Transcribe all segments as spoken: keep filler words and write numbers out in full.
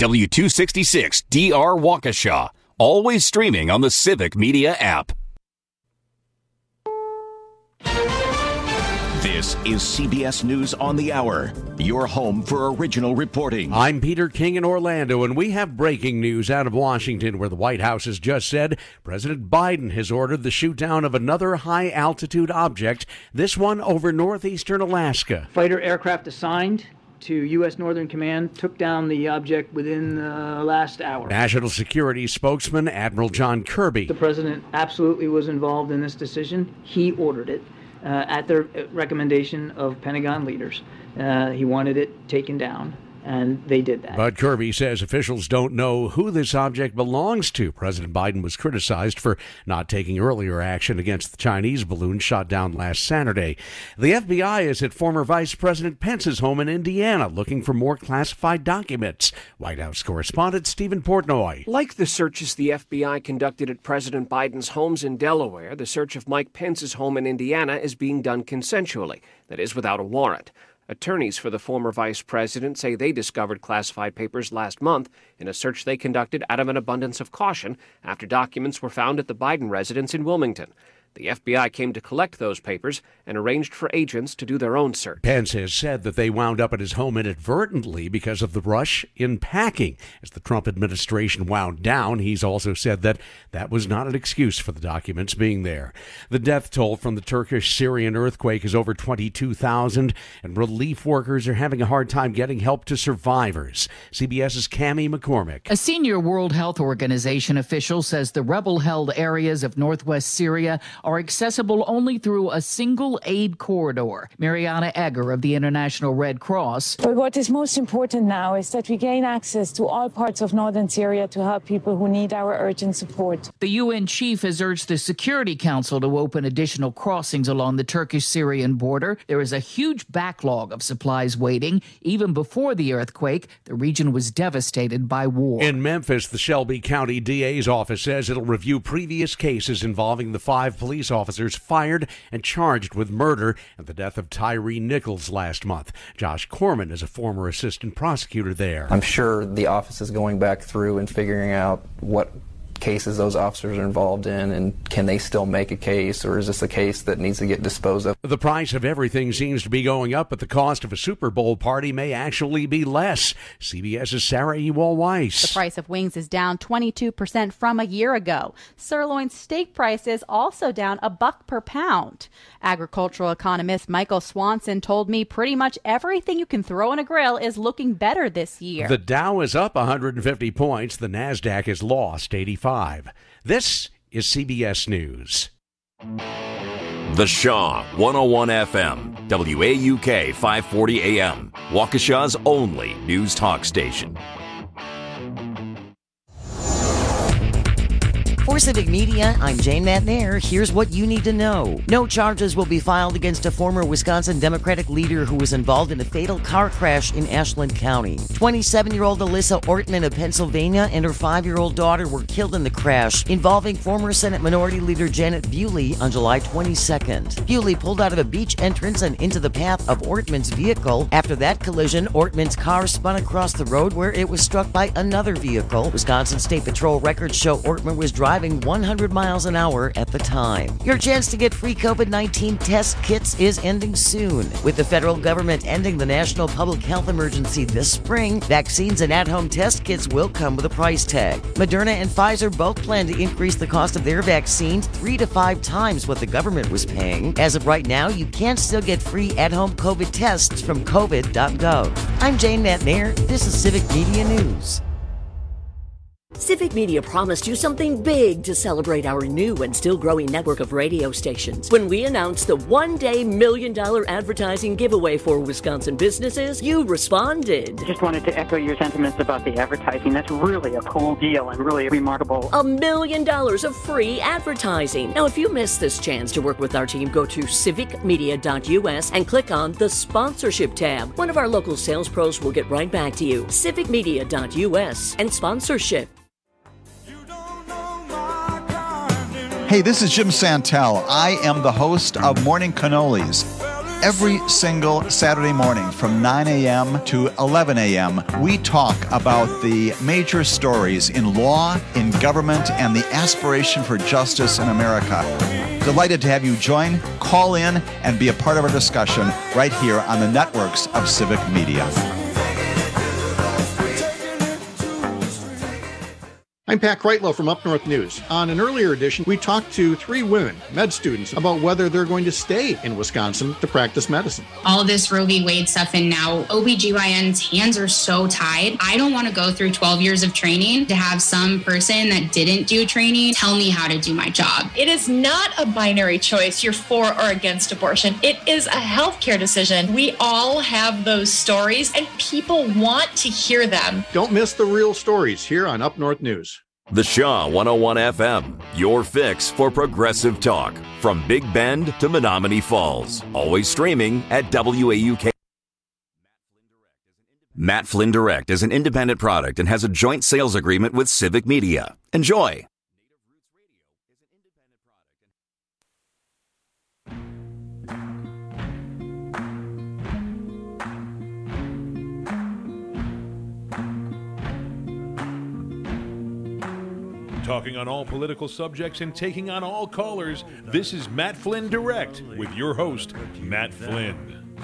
W two sixty-six D R Waukesha. Always streaming on the Civic Media app. This is C B S News on the Hour, your home for original reporting. I'm Peter King in Orlando, and we have breaking news out of Washington, where the White House has just said President Biden has ordered the shoot-down of another high-altitude object, this one over northeastern Alaska. Fighter aircraft assigned to U S Northern Command took down the object within the last hour. National Security spokesman Admiral John Kirby. The president absolutely was involved in this decision. He ordered it. Uh, at the recommendation of Pentagon leaders. Uh, he wanted it taken down, and they did that. But Kirby says officials don't know who this object belongs to. President Biden was criticized for not taking earlier action against the Chinese balloon shot down last Saturday. The F B I is at former Vice President Pence's home in Indiana looking for more classified documents. White House correspondent Stephen Portnoy. Like the searches the F B I conducted at President Biden's homes in Delaware, the search of Mike Pence's home in Indiana is being done consensually, that is, without a warrant. Attorneys for the former vice president say they discovered classified papers last month in a search they conducted out of an abundance of caution after documents were found at the Biden residence in Wilmington. The F B I came to collect those papers and arranged for agents to do their own search. Pence has said that they wound up at his home inadvertently because of the rush in packing. As the Trump administration wound down, he's also said that that was not an excuse for the documents being there. The death toll from the Turkish-Syrian earthquake is over twenty-two thousand, and relief workers are having a hard time getting help to survivors. CBS's Cammie McCormick. A senior World Health Organization official says the rebel-held areas of northwest Syria are accessible only through a single aid corridor. Mariana Egger of the International Red Cross. But what is most important now is that we gain access to all parts of northern Syria to help people who need our urgent support. The U N chief has urged the Security Council to open additional crossings along the Turkish-Syrian border. There is a huge backlog of supplies waiting. Even before the earthquake, the region was devastated by war. In Memphis, the Shelby County D A's office says it'll review previous cases involving the five police officers fired and charged with murder and the death of Tyree Nichols last month. Josh Corman is a former assistant prosecutor there. I'm sure the office is going back through and figuring out what cases those officers are involved in, and can they still make a case, or is this a case that needs to get disposed of? The price of everything seems to be going up, but the cost of a Super Bowl party may actually be less. CBS's Sarah Ewald Weiss. The price of wings is down twenty-two percent from a year ago. Sirloin steak prices also down a buck per pound. Agricultural economist Michael Swanson told me pretty much everything you can throw in a grill is looking better this year. The Dow is up one hundred fifty points. The NASDAQ has lost eighty-five. This is C B S News. The Shaw, one oh one F M, W A U K five forty A M, Waukesha's only news talk station. For Civic Media, I'm Jane Matnair. Here's what you need to know. No charges will be filed against a former Wisconsin Democratic leader who was involved in a fatal car crash in Ashland County. twenty-seven-year-old Alyssa Ortman of Pennsylvania and her five-year-old daughter were killed in the crash involving former Senate Minority Leader Janet Bewley on July twenty-second. Bewley pulled out of a beach entrance and into the path of Ortman's vehicle. After that collision, Ortman's car spun across the road where it was struck by another vehicle. Wisconsin State Patrol records show Ortman was driving one hundred miles an hour at the time. Your chance to get free COVID nineteen test kits is ending soon. With the federal government ending the national public health emergency this spring, vaccines and at-home test kits will come with a price tag. Moderna and Pfizer both plan to increase the cost of their vaccines three to five times what the government was paying. As of right now, you can still get free at-home COVID tests from covid dot gov. I'm Jane Matnair. This is Civic Media News. Civic Media promised you something big to celebrate our new and still growing network of radio stations. When we announced the one-day million dollar advertising giveaway for Wisconsin businesses, you responded. Just wanted to echo your sentiments about the advertising. That's really a cool deal and really remarkable. A million dollars of free advertising. Now, if you missed this chance to work with our team, go to civic media dot U S and click on the sponsorship tab. One of our local sales pros will get right back to you. civic media dot U S and sponsorship. Hey, this is Jim Santel. I am the host of Morning Cannolis. Every single Saturday morning from nine a.m. to eleven a.m., we talk about the major stories in law, in government, and the aspiration for justice in America. Delighted to have you join, call in, and be a part of our discussion right here on the networks of Civic Media. I'm Pat Kreitlow from Up North News. On an earlier edition, we talked to three women, med students, about whether they're going to stay in Wisconsin to practice medicine. All this Roe v. Wade stuff, and now O B G Y N's hands are so tied. I don't want to go through twelve years of training to have some person that didn't do training tell me how to do my job. It is not a binary choice, you're for or against abortion. It is a healthcare decision. We all have those stories, and people want to hear them. Don't miss the real stories here on Up North News. The Shaw one oh one F M, your fix for progressive talk. From Big Bend to Menominee Falls. Always streaming at W A U K. Matt Flynn Direct is an independent product and has a joint sales agreement with Civic Media. Enjoy. Talking on all political subjects and taking on all callers, this is Matt Flynn Direct with your host, Matt Flynn.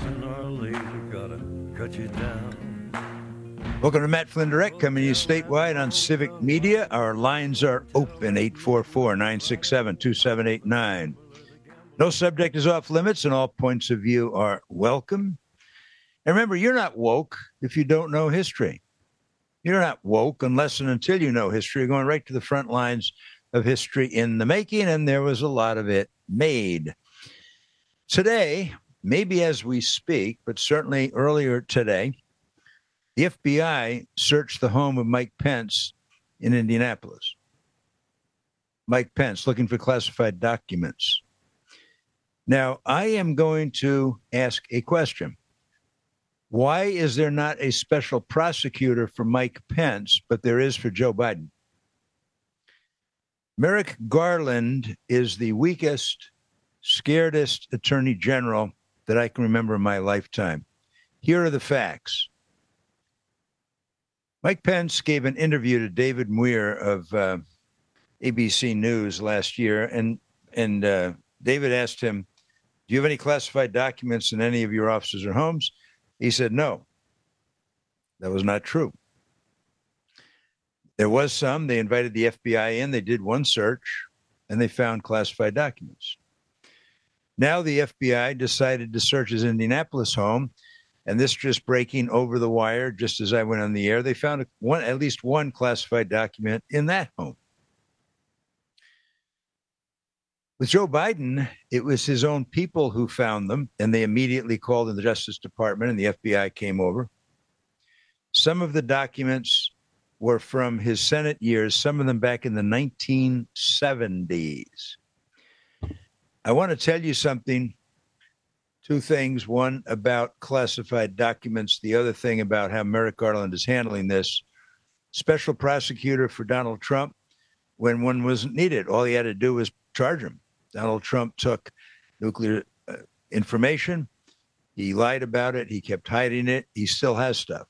Welcome to Matt Flynn Direct, coming to you statewide on Civic Media. Our lines are open, eight four four, nine six seven, two seven eight nine. No subject is off limits, and all points of view are welcome. And remember, you're not woke if you don't know history. You're not woke unless and until you know history. You're going right to the front lines of history in the making, and there was a lot of it made. Today, maybe as we speak, but certainly earlier today, the F B I searched the home of Mike Pence in Indianapolis. Mike Pence looking for classified documents. Now, I am going to ask a question. Why is there not a special prosecutor for Mike Pence, but there is for Joe Biden? Merrick Garland is the weakest, scaredest attorney general that I can remember in my lifetime. Here are the facts. Mike Pence gave an interview to David Muir of uh, A B C News last year, and, and uh, David asked him, do you have any classified documents in any of your offices or homes? He said, no, that was not true. There was some. They invited the F B I in. They did one search, and they found classified documents. Now the F B I decided to search his Indianapolis home, and this just breaking over the wire, just as I went on the air, they found one, at least one classified document in that home. With Joe Biden, it was his own people who found them, and they immediately called in the Justice Department, and the F B I came over. Some of the documents were from his Senate years, some of them back in the nineteen seventies. I want to tell you something, two things, one about classified documents, the other thing about how Merrick Garland is handling this. Special prosecutor for Donald Trump, when one wasn't needed, all he had to do was charge him. Donald Trump took nuclear uh, information. He lied about it. He kept hiding it. He still has stuff.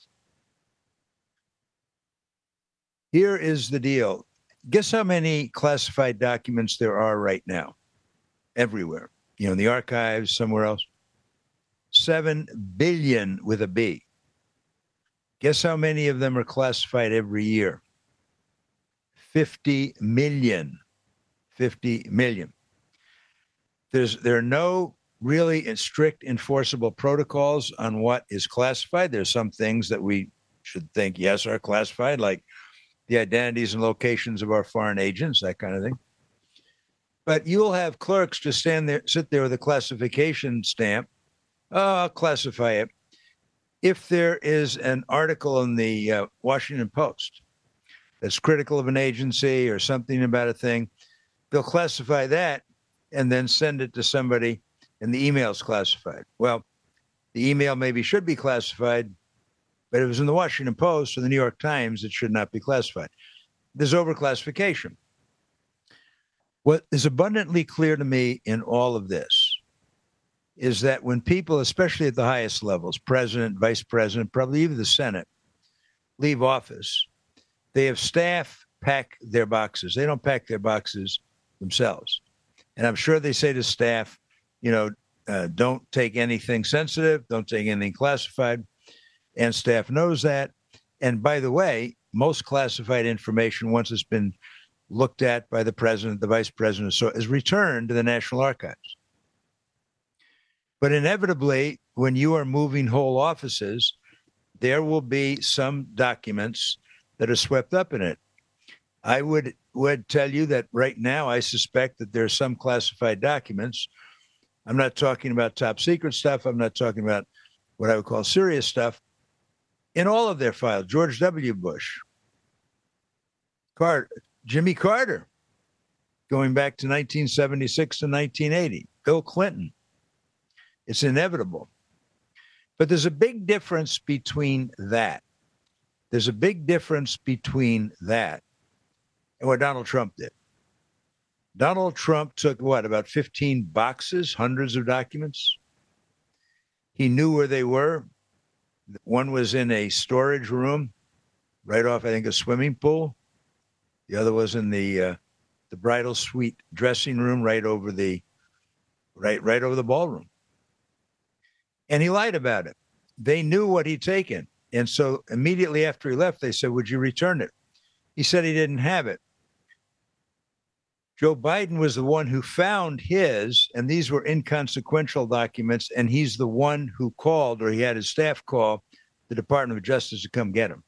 Here is the deal. Guess how many classified documents there are right now? Everywhere. You know, in the archives, somewhere else. Seven billion with a B. Guess how many of them are classified every year? fifty million. fifty million. There's, there are no really strict enforceable protocols on what is classified. There's some things that we should think, yes, are classified, like the identities and locations of our foreign agents, that kind of thing. But you'll have clerks just stand there, sit there with a classification stamp. Oh, I'll classify it. If there is an article in the uh, Washington Post that's critical of an agency or something about a thing, they'll classify that and then send it to somebody, and the email's classified. Well, the email maybe should be classified, but if it was in the Washington Post or the New York Times, it should not be classified. There's overclassification. What is abundantly clear to me in all of this is that when people, especially at the highest levels, president, vice president, probably even the Senate, leave office, they have staff pack their boxes. They don't pack their boxes themselves. And I'm sure they say to staff, you know, uh, don't take anything sensitive, don't take anything classified. And staff knows that. And by the way, most classified information, once it's been looked at by the president, the vice president, so is returned to the National Archives. But inevitably, when you are moving whole offices, there will be some documents that are swept up in it. I would would tell you that right now, I suspect that there are some classified documents. I'm not talking about top secret stuff. I'm not talking about what I would call serious stuff. In all of their files, George W. Bush, Carter, Jimmy Carter, going back to nineteen seventy-six to nineteen eighty, Bill Clinton. It's inevitable. But there's a big difference between that. There's a big difference between that and what Donald Trump did. Donald Trump took, what, about fifteen boxes, hundreds of documents? He knew where they were. One was in a storage room right off, I think, a swimming pool. The other was in the uh, the bridal suite dressing room right over the right right over the ballroom. And he lied about it. They knew what he'd taken. And so immediately after he left, they said, would you return it? He said he didn't have it. Joe Biden was the one who found his, and these were inconsequential documents, and he's the one who called, or he had his staff call, the Department of Justice to come get him.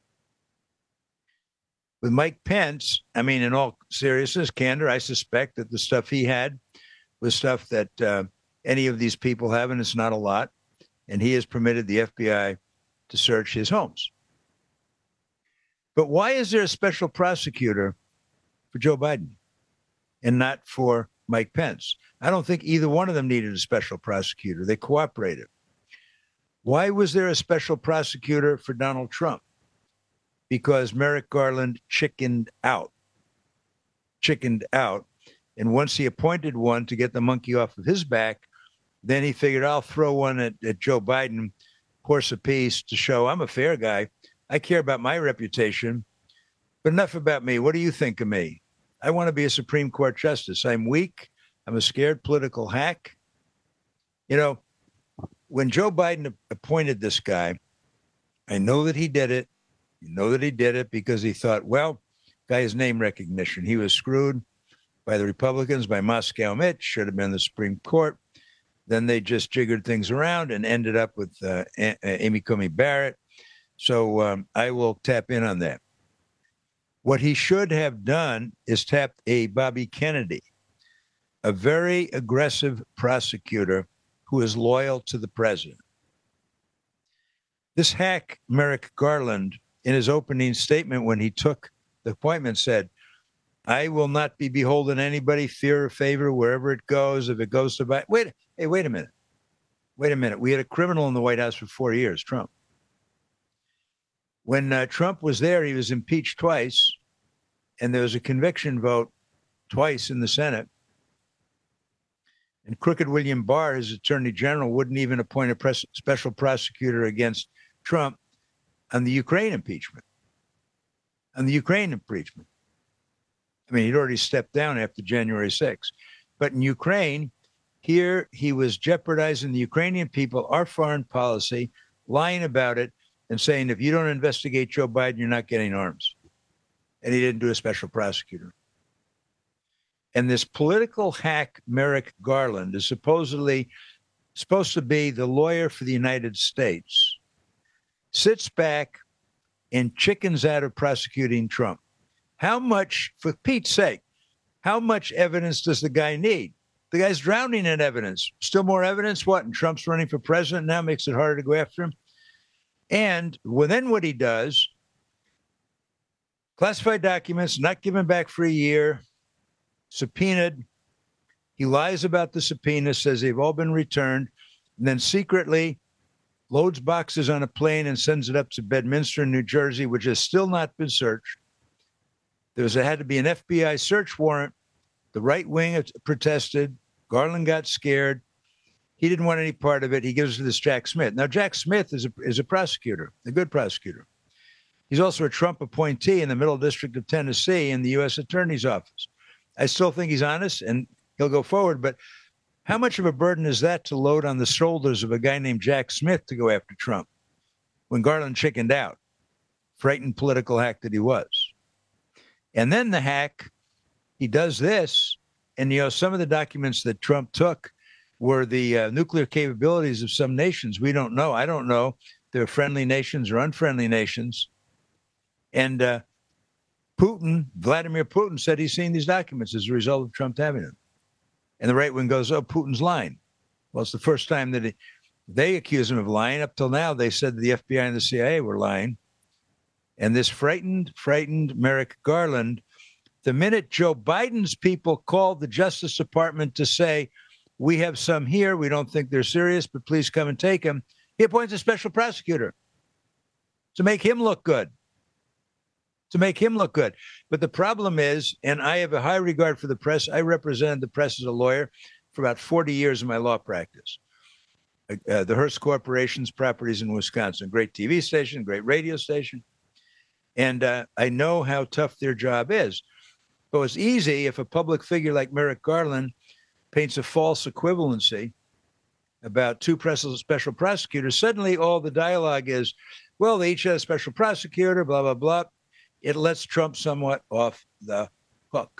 With Mike Pence, I mean, in all seriousness, candor, I suspect that the stuff he had was stuff that uh, any of these people have, and it's not a lot, and he has permitted the F B I to search his homes. But why is there a special prosecutor for Joe Biden and not for Mike Pence? I don't think either one of them needed a special prosecutor. They cooperated. Why was there a special prosecutor for Donald Trump? Because Merrick Garland chickened out. Chickened out. And once he appointed one to get the monkey off of his back, then he figured, I'll throw one at, at Joe Biden, horse apiece, to show I'm a fair guy. I care about my reputation, but enough about me. What do you think of me? I want to be a Supreme Court justice. I'm weak. I'm a scared political hack. You know, when Joe Biden appointed this guy, I know that he did it. You know that he did it because he thought, well, guy has name recognition. He was screwed by the Republicans, by Moscow Mitch, should have been the Supreme Court. Then they just jiggered things around and ended up with uh, a- Amy Coney Barrett. So um, I will tap in on that. What he should have done is tapped a Bobby Kennedy, a very aggressive prosecutor who is loyal to the president. This hack, Merrick Garland, in his opening statement when he took the appointment said, I will not be beholden to anybody, fear or favor, wherever it goes. If it goes to Biden. Wait, hey, wait a minute. Wait a minute. We had a criminal in the White House for four years, Trump. When uh, Trump was there, he was impeached twice, and there was a conviction vote twice in the Senate. And crooked William Barr, his attorney general, wouldn't even appoint a pres- special prosecutor against Trump on the Ukraine impeachment. On the Ukraine impeachment. I mean, he'd already stepped down after January sixth. But in Ukraine, here he was jeopardizing the Ukrainian people, our foreign policy, lying about it, and saying, if you don't investigate Joe Biden, you're not getting arms. And he didn't do a special prosecutor. And this political hack, Merrick Garland, is supposedly supposed to be the lawyer for the United States, sits back and chickens out of prosecuting Trump. How much, for Pete's sake, how much evidence does the guy need? The guy's drowning in evidence. Still more evidence? What? And Trump's running for president now, makes it harder to go after him. And well, then what he does, classified documents, not given back for a year, subpoenaed. He lies about the subpoena, says they've all been returned, and then secretly loads boxes on a plane and sends it up to Bedminster in New Jersey, which has still not been searched. There was, had to be an F B I search warrant. The right wing protested. Garland got scared. He didn't want any part of it. He gives it to this Jack Smith. Now, Jack Smith is a, is a prosecutor, a good prosecutor. He's also a Trump appointee in the Middle District of Tennessee in the U S Attorney's Office. I still think he's honest and he'll go forward, but how much of a burden is that to load on the shoulders of a guy named Jack Smith to go after Trump when Garland chickened out, frightened political hack that he was? And then the hack, he does this, and, you know, some of the documents that Trump took were the uh, nuclear capabilities of some nations. We don't know. I don't know if they're friendly nations or unfriendly nations. And uh, Putin, Vladimir Putin, said he's seen these documents as a result of Trump having them. And the right wing goes, oh, Putin's lying. Well, it's the first time that he, they accuse him of lying. Up till now, they said the F B I and the C I A were lying. And this frightened, frightened Merrick Garland, the minute Joe Biden's people called the Justice Department to say, we have some here, we don't think they're serious, but please come and take them, he appoints a special prosecutor to make him look good. To make him look good. But the problem is, and I have a high regard for the press, I represented the press as a lawyer for about forty years in my law practice. Uh, the Hearst Corporation's properties in Wisconsin, great T V station, great radio station. And uh, I know how tough their job is. But it's easy if a public figure like Merrick Garland paints a false equivalency about two special prosecutors. Suddenly all the dialogue is, well, they each had a special prosecutor, blah, blah, blah. It lets Trump somewhat off the hook.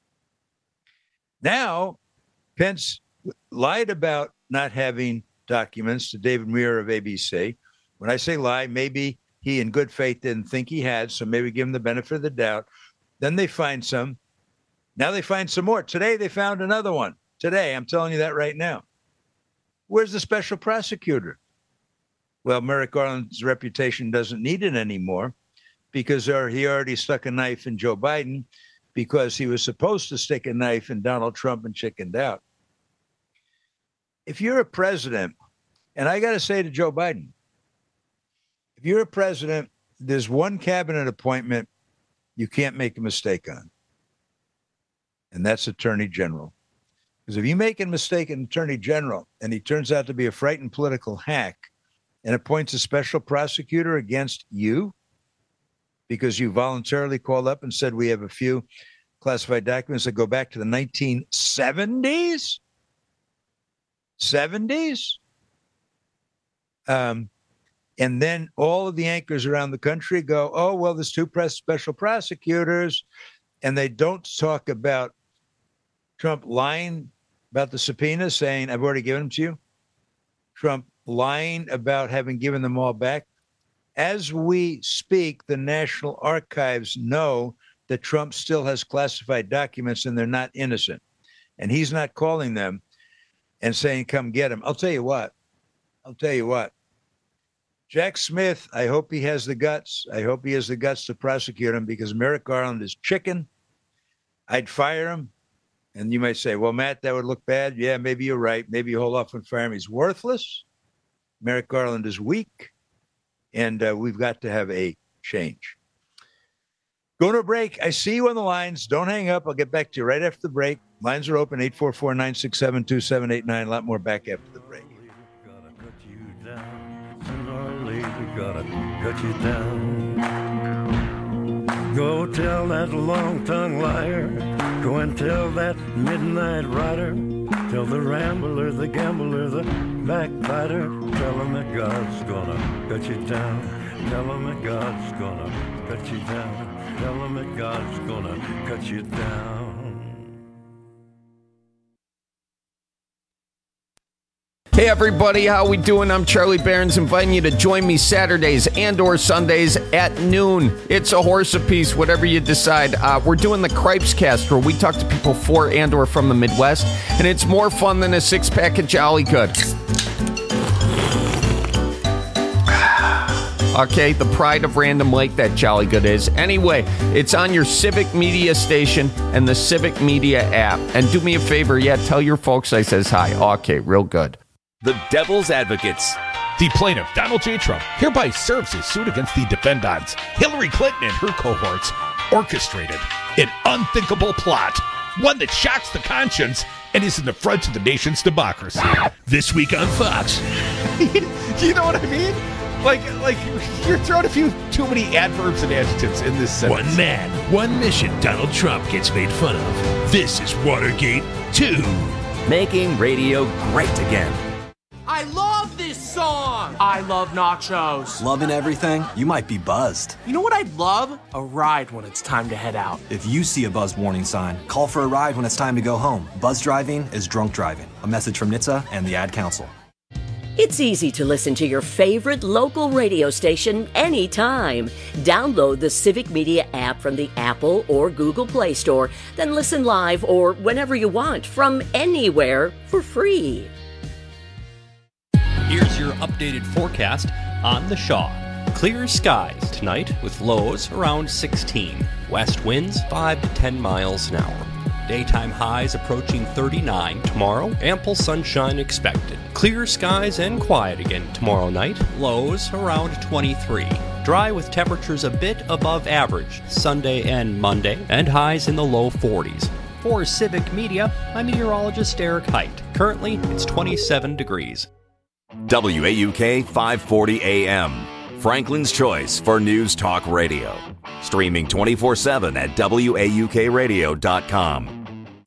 Now, Pence lied about not having documents to David Muir of A B C. When I say lie, maybe he in good faith didn't think he had, so maybe give him the benefit of the doubt. Then they find some. Now they find some more. Today they found another one. Today, I'm telling you that right now. Where's the special prosecutor? Well, Merrick Garland's reputation doesn't need it anymore because he already stuck a knife in Joe Biden because he was supposed to stick a knife in Donald Trump and chickened out. If you're a president, and I got to say to Joe Biden, if you're a president, there's one cabinet appointment you can't make a mistake on, and that's Attorney General. Because if you make a mistake in Attorney General and he turns out to be a frightened political hack and appoints a special prosecutor against you because you voluntarily called up and said we have a few classified documents that go back to the nineteen seventies, seventies, um, and then all of the anchors around the country go, oh, well, there's two press special prosecutors, and they don't talk about Trump lying about the subpoena, saying, I've already given them to you. Trump lying about having given them all back. As we speak, the National Archives know that Trump still has classified documents and they're not innocent. And he's not calling them and saying, come get them. I'll tell you what. I'll tell you what. Jack Smith, I hope he has the guts. I hope he has the guts to prosecute him because Merrick Garland is chicken. I'd fire him. And you might say, well, Matt, that would look bad. Yeah, maybe you're right. Maybe you hold off and fire him. He's worthless. Merrick Garland is weak. And uh, we've got to have a change. Going to a break. I see you on the lines. Don't hang up. I'll get back to you right after the break. Lines are open, eight four four, nine six seven, two seven eight nine. A lot more back after the break. Sooner or later, gotta cut you down. Go tell that long-tongued liar. Go and tell that midnight rider. Tell the rambler, the gambler, the backbiter. Tell him that God's gonna cut you down. Tell him that God's gonna cut you down. Tell him that God's gonna cut you down. Hey everybody, how we doing? I'm Charlie Barons, inviting you to join me Saturdays and or Sundays at noon. It's a horse apiece, whatever you decide. Uh, we're doing the Cripes Cast, where we talk to people for and or from the Midwest, and it's more fun than a six-pack of Jolly Good. Okay, the pride of Random Lake, that Jolly Good is. Anyway, it's on your Civic Media station and the Civic Media app. And do me a favor, yeah, tell your folks I says hi. Okay, real good. The Devil's Advocates. The plaintiff, Donald J. Trump, hereby serves his suit against the defendants, Hillary Clinton and her cohorts, orchestrated an unthinkable plot, one that shocks the conscience and is an affront to the nation's democracy. This week on Fox. You know what I mean? Like, like you're throwing a few too many adverbs and adjectives in this sentence. One man, one mission Donald Trump gets made fun of. This is Watergate two. Making radio great again. I love this song! I love nachos. Loving everything? You might be buzzed. You know what I'd love? A ride when it's time to head out. If you see a buzz warning sign, call for a ride when it's time to go home. Buzz driving is drunk driving. A message from N H T S A and the Ad Council. It's easy to listen to your favorite local radio station anytime. Download the Civic Media app from the Apple or Google Play Store, then listen live or whenever you want from anywhere for free. Here's your updated forecast on the Shaw. Clear skies tonight with lows around sixteen. West winds five to ten miles an hour. Daytime highs approaching thirty-nine tomorrow. Ample sunshine expected. Clear skies and quiet again tomorrow night. Lows around twenty-three. Dry with temperatures a bit above average Sunday and Monday, and highs in the low forties. For Civic Media, I'm meteorologist Eric Height. Currently, it's twenty-seven degrees. W A U K five forty A M. Franklin's choice for news talk radio. Streaming twenty-four seven at W A U K radio dot com.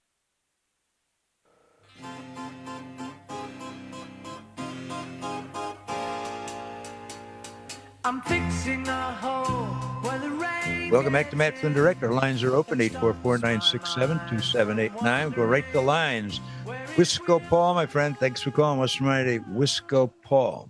I'm fixing a hole where the rain. Welcome back to Matt Flynn Direct. Our lines are open, eight four four, nine six seven, two seven eight nine. Go right to lines. Wisco Paul, my friend, thanks for calling. Western Friday, Wisco Paul.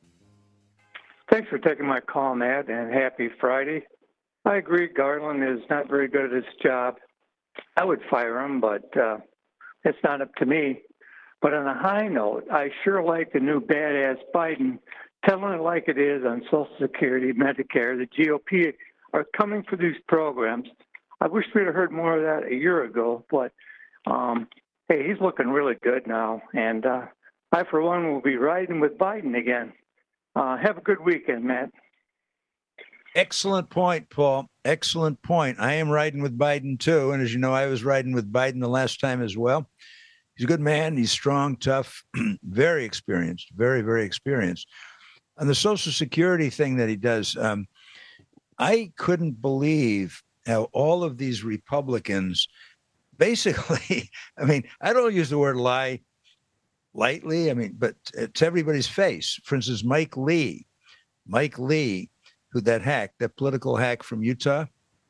Thanks for taking my call, Matt, and happy Friday. I agree Garland is not very good at his job. I would fire him, but uh, it's not up to me. But on a high note, I sure like the new badass Biden telling it like it is on Social Security, Medicare. The G O P are coming for these programs. I wish we'd have heard more of that a year ago, but um, hey, he's looking really good now. And uh, I, for one, will be riding with Biden again. Uh, have a good weekend, Matt. Excellent point, Paul. Excellent point. I am riding with Biden, too. And as you know, I was riding with Biden the last time as well. He's a good man. He's strong, tough, very experienced, very, very experienced. On the Social Security thing that he does, um, I couldn't believe how all of these Republicans basically, I mean, I don't use the word lie lightly. I mean, but it's everybody's face. For instance, Mike Lee, Mike Lee, who that hack, that political hack from Utah,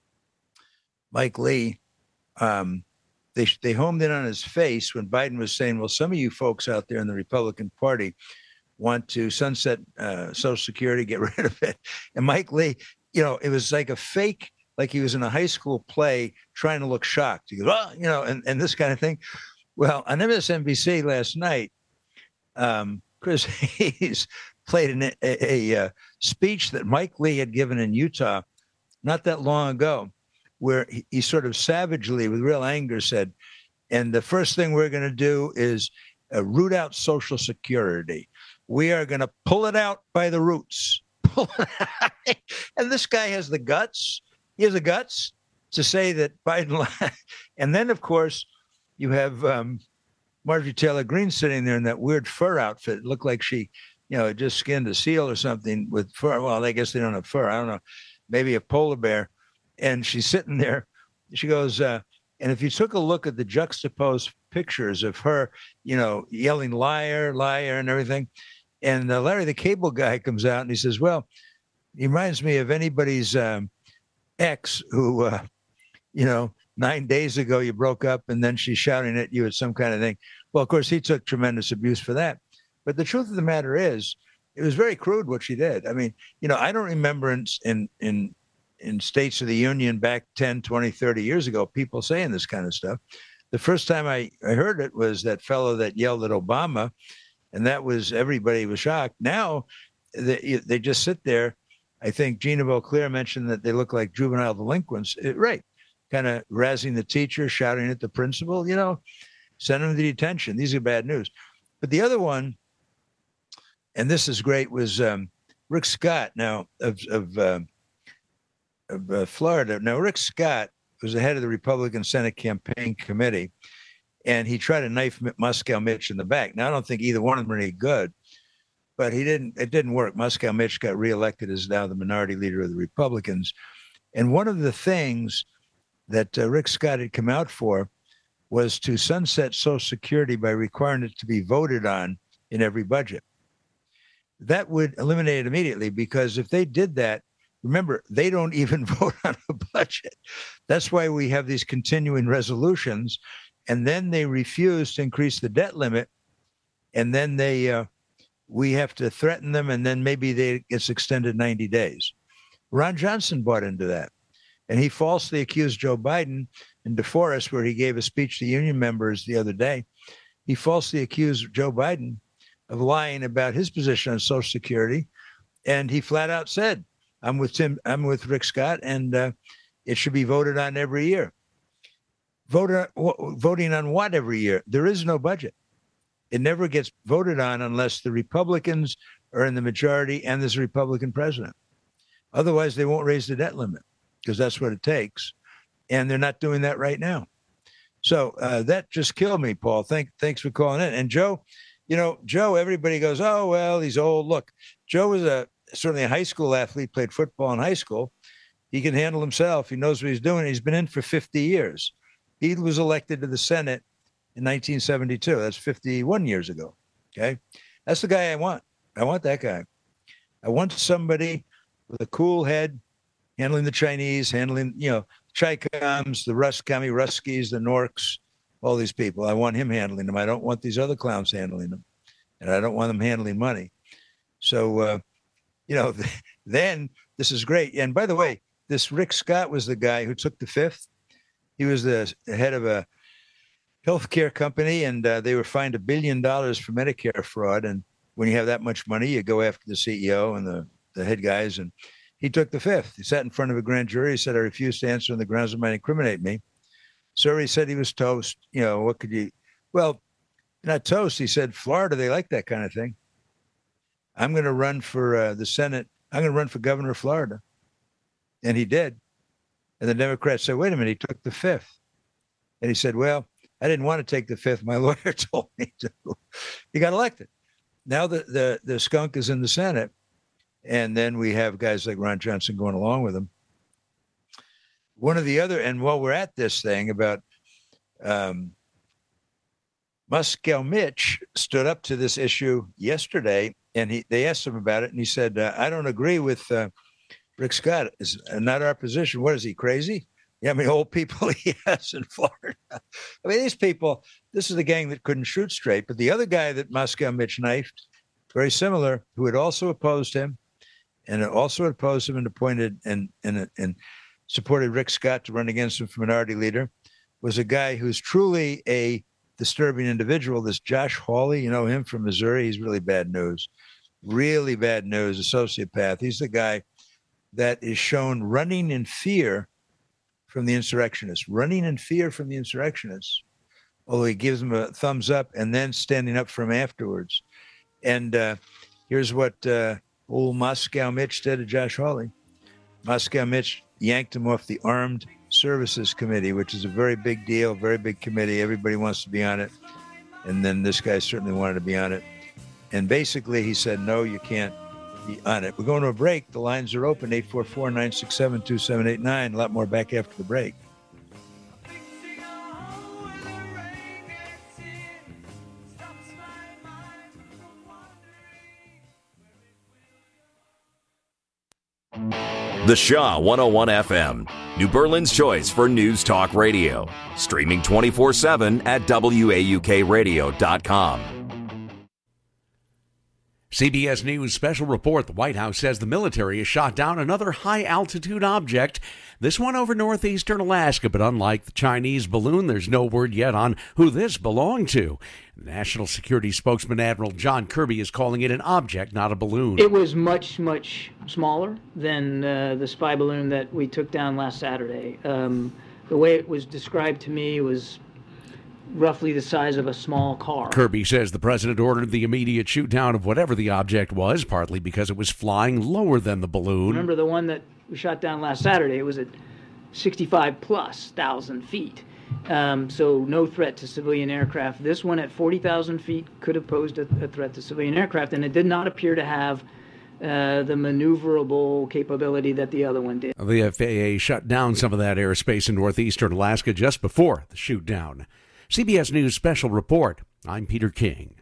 Mike Lee, um, they they homed in on his face when Biden was saying, well, some of you folks out there in the Republican Party want to sunset uh, Social Security, get rid of it. And Mike Lee, you know, it was like a fake, like he was in a high school play trying to look shocked. He goes, oh, you know, and, and this kind of thing. Well, on M S N B C last night, um, Chris Hayes played an, a, a, a speech that Mike Lee had given in Utah not that long ago, where he, he sort of savagely, with real anger, said, and the first thing we're going to do is uh, root out Social Security. We are going to pull it out by the roots. And this guy has the guts. He has the guts to say that Biden. And then, of course, you have um, Marjorie Taylor Greene sitting there in that weird fur outfit. It looked like she, you know, just skinned a seal or something with fur. Well, I guess they don't have fur. I don't know. Maybe a polar bear. And she's sitting there. She goes, uh, and if you took a look at the juxtaposed pictures of her, you know, yelling liar, liar and everything. And uh, Larry, the cable guy, comes out and he says, well, he reminds me of anybody's um, ex who, uh, you know, nine days ago you broke up and then she's shouting at you at some kind of thing. Well, of course, he took tremendous abuse for that. But the truth of the matter is, it was very crude what she did. I mean, you know, I don't remember in in in, in States of the Union back ten, twenty, thirty years ago, people saying this kind of stuff. The first time I, I heard it was that fellow that yelled at Obama, and that was, everybody was shocked. Now they, they just sit there. I think Gina Beauclair mentioned that they look like juvenile delinquents. It, right. Kind of razzing the teacher, shouting at the principal, you know, send them to detention. These are bad news. But the other one, and this is great, was um, Rick Scott now of, of, uh, of uh, Florida. Now, Rick Scott was the head of the Republican Senate Campaign Committee. and he tried to knife Moscow Mitch in the back. Now, I don't think either one of them are any good, but he didn't. It didn't work. Moscow Mitch got reelected as now the minority leader of the Republicans. And one of the things that uh, Rick Scott had come out for was to sunset Social Security by requiring it to be voted on in every budget. That would eliminate it immediately, because if they did that, remember, they don't even vote on a budget. That's why we have these continuing resolutions, and then they refuse to increase the debt limit, and then they uh, we have to threaten them, and then maybe they it's extended ninety days. Ron Johnson bought into that, and he falsely accused Joe Biden in DeForest, where he gave a speech to union members the other day. He falsely accused Joe Biden of lying about his position on Social Security, and he flat out said, "I'm with Tim. I'm with Rick Scott, and uh, it should be voted on every year." Vote, voting on what every year? There is no budget. It never gets voted on unless the Republicans are in the majority and there's a Republican president. Otherwise, they won't raise the debt limit, because that's what it takes. And they're not doing that right now. So uh, that just killed me, Paul. Thank, thanks for calling in. And Joe, you know, Joe, everybody goes, oh, well, he's old. Look, Joe was a certainly a high school athlete, played football in high school. He can handle himself. He knows what he's doing. He's been in for fifty years. He was elected to the Senate in nineteen seventy-two. That's fifty-one years ago. Okay. That's the guy I want. I want that guy. I want somebody with a cool head, handling the Chinese, handling, you know, Chi-Coms, the Ruskami, Ruskies, the Norks, all these people. I want him handling them. I don't want these other clowns handling them. And I don't want them handling money. So, uh, you know, then this is great. And by the way, this Rick Scott was the guy who took the fifth. He was the head of a healthcare company, and uh, they were fined a billion dollars for Medicare fraud. And when you have that much money, you go after the C E O and the, the head guys. And he took the fifth. He sat in front of a grand jury. He said, I refuse to answer on the grounds that might incriminate me. So he said he was toast. You know, what could you, well, not toast. He said, Florida, they like that kind of thing. I'm going to run for uh, the Senate. I'm going to run for governor of Florida. And he did. And the Democrats said, wait a minute, he took the fifth. And he said, well, I didn't want to take the fifth. My lawyer told me to. He got elected. Now the, the, the skunk is in the Senate. And then we have guys like Ron Johnson going along with him. One of the other, and while we're at this thing about um, Moscow Mitch stood up to this issue yesterday, and he they asked him about it, and he said, uh, I don't agree with uh, Rick Scott. It's not our position. What is he, crazy? Yeah, I mean, old people he has in Florida. I mean, these people, this is the gang that couldn't shoot straight. But the other guy that Moscow Mitch knifed, very similar, who had also opposed him, and also opposed him and appointed and and and supported Rick Scott to run against him for minority leader, was a guy who's truly a disturbing individual. This Josh Hawley, you know him from Missouri. He's really bad news, really bad news, a sociopath. He's the guy that is shown running in fear from the insurrectionists, running in fear from the insurrectionists, although he gives them a thumbs up and then standing up for him afterwards. And uh, here's what uh, old Moscow Mitch did to Josh Hawley. Moscow Mitch yanked him off the Armed Services Committee, which is a very big deal, very big committee. Everybody wants to be on it. And then this guy certainly wanted to be on it. And basically he said, no, you can't be on it. We're going to a break. The lines are open, eight four four, nine six seven, two seven eight nine. A lot more back after the break. The Shaw one oh one F M, New Berlin's choice for news talk radio. Streaming twenty-four seven at W A U K radio dot com. C B S News special report. The White House says the military has shot down another high-altitude object, this one over northeastern Alaska. But unlike the Chinese balloon, there's no word yet on who this belonged to. National Security spokesman Admiral John Kirby is calling it an object, not a balloon. It was much, much smaller than uh, the spy balloon that we took down last Saturday. Um, the way it was described to me was roughly the size of a small car. Kirby says the president ordered the immediate shoot down of whatever the object was, partly because it was flying lower than the balloon. Remember the one that we shot down last Saturday? It was at sixty-five plus thousand feet. Um, so no threat to civilian aircraft. This one at forty thousand feet could have posed a, a threat to civilian aircraft, and it did not appear to have uh, the maneuverable capability that the other one did. The F A A shut down some of that airspace in northeastern Alaska just before the shoot down. C B S News Special Report. I'm Peter King.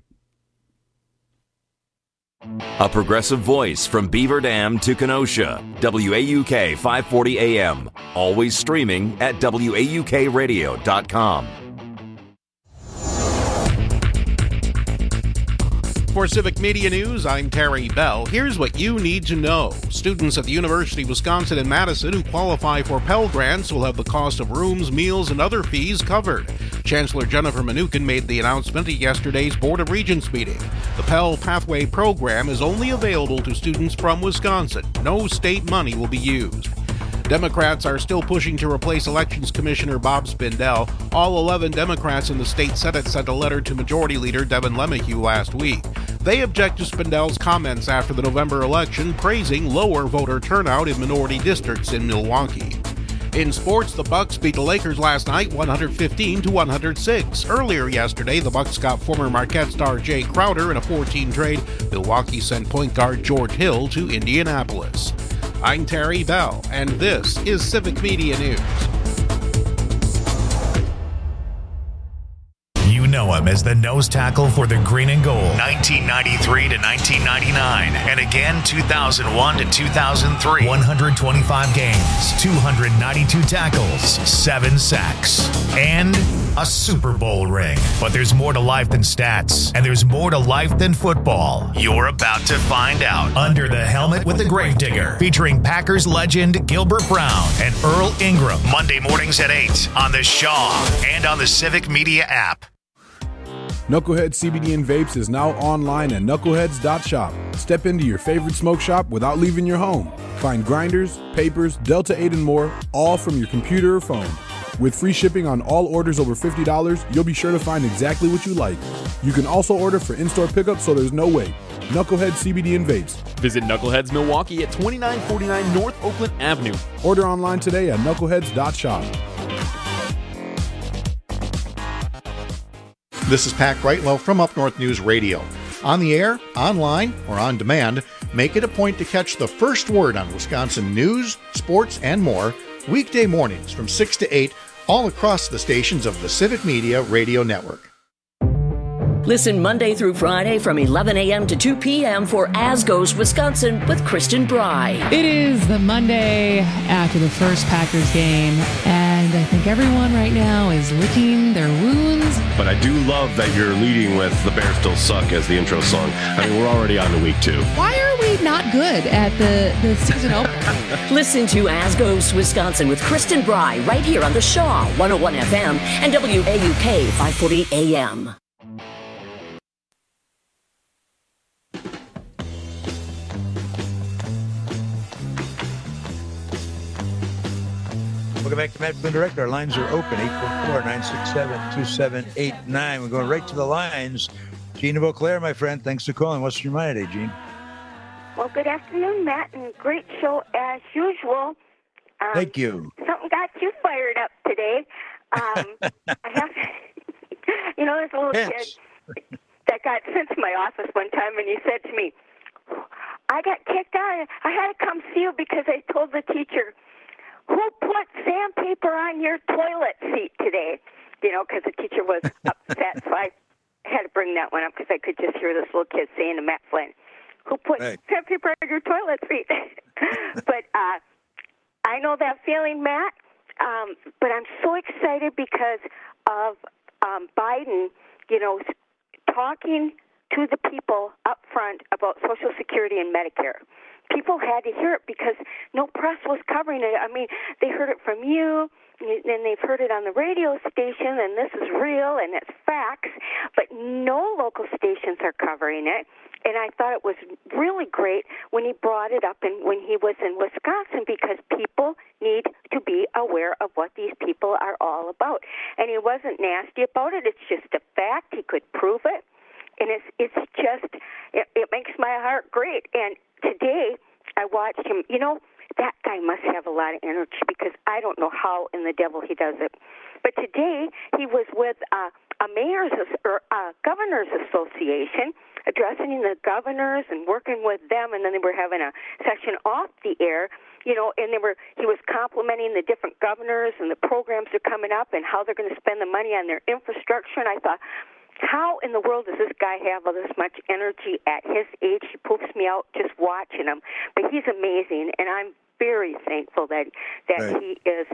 A progressive voice from Beaver Dam to Kenosha. W A U K five forty A M. Always streaming at W A U K radio dot com. For Civic Media News, I'm Terry Bell. Here's what you need to know. Students at the University of Wisconsin in Madison who qualify for Pell Grants will have the cost of rooms, meals, and other fees covered. Chancellor Jennifer Mnuchin made the announcement at yesterday's Board of Regents meeting. The Pell Pathway program is only available to students from Wisconsin. No state money will be used. Democrats are still pushing to replace Elections Commissioner Bob Spindell. All eleven Democrats in the state Senate sent a letter to Majority Leader Devin LeMahieu last week. They object to Spindell's comments after the November election, praising lower voter turnout in minority districts in Milwaukee. In sports, the Bucks beat the Lakers last night one fifteen to one oh six. Earlier yesterday, the Bucks got former Marquette star Jay Crowder in a four-team trade. Milwaukee sent point guard George Hill to Indianapolis. I'm Terry Bell, and this is Civic Media News. You know him as the nose tackle for the Green and Gold, nineteen ninety-three to nineteen ninety-nine, and again two thousand one to two thousand three. one hundred twenty-five games, two hundred ninety-two tackles, seven sacks, and a Super Bowl ring. But there's more to life than stats, and there's more to life than football. You're about to find out. Under the Helmet with the Gravedigger, featuring Packers legend Gilbert Brown and Earl Ingram. Monday mornings at eight on the Shaw and on the Civic Media app. Knucklehead C B D and Vapes is now online at knuckleheads dot shop. Step into your favorite smoke shop without leaving your home. Find grinders, papers, Delta eight, and more, all from your computer or phone. With free shipping on all orders over fifty dollars, you'll be sure to find exactly what you like. You can also order for in-store pickup, so there's no wait. Knucklehead C B D and Vapes. Visit Knuckleheads Milwaukee at twenty-nine forty-nine North Oakland Avenue. Order online today at knuckleheads dot shop. This is Pat Greitlow from Up North News Radio. On the air, online, or on demand, make it a point to catch the first word on Wisconsin news, sports, and more weekday mornings from six to eight all across the stations of the Civic Media Radio Network. Listen Monday through Friday from eleven a.m. to two p.m. for As Goes Wisconsin with Kristen Bry. It is the Monday after the first Packers game, and I think everyone right now is licking their wounds. But I do love that you're leading with The Bears Still Suck as the intro song. I mean, we're already on to week two. Why are we not good at the, the season opener? Listen to As Goes Wisconsin with Kristen Bry right here on the Shaw one oh one F M and W A U K five forty A M. Welcome back to Matt Flynn Direct. Our lines are open, eight four four, nine six seven, two seven eight nine. We're going right to the lines. Gene of Eau Claire, my friend, thanks for calling. What's your mind today, Gene? Well, good afternoon, Matt, and great show as usual. Um, Thank you. Something got you fired up today. Um, I have, you know, there's a little Hence. kid that got sent to my office one time, and he said to me, I got kicked out. I had to come see you because I told the teacher, who put sandpaper on your toilet seat today? You know, because the teacher was upset, so I had to bring that one up because I could just hear this little kid saying to Matt Flynn, who put right. sandpaper on your toilet seat? But uh, I know that feeling, Matt, um, but I'm so excited because of um, Biden, you know, talking to the people up front about Social Security and Medicare. People had to hear it because no press was covering it. I mean, they heard it from you, and they've heard it on the radio station, and this is real, and it's facts, but no local stations are covering it. And I thought it was really great when he brought it up and when he was in Wisconsin because people need to be aware of what these people are all about. And he wasn't nasty about it. It's just a fact. He could prove it. And it's it's just, it, it makes my heart great. And today, I watched him. You know, that guy must have a lot of energy because I don't know how in the devil he does it. But today he was with uh, a mayor's or uh, governor's association, addressing the governors and working with them, and then they were having a session off the air, you know, and they were he was complimenting the different governors and the programs that are coming up and how they're going to spend the money on their infrastructure. And I thought, how in the world does this guy have all this much energy at his age? He poofs me out just watching him. But he's amazing, and I'm very thankful that that Right. he is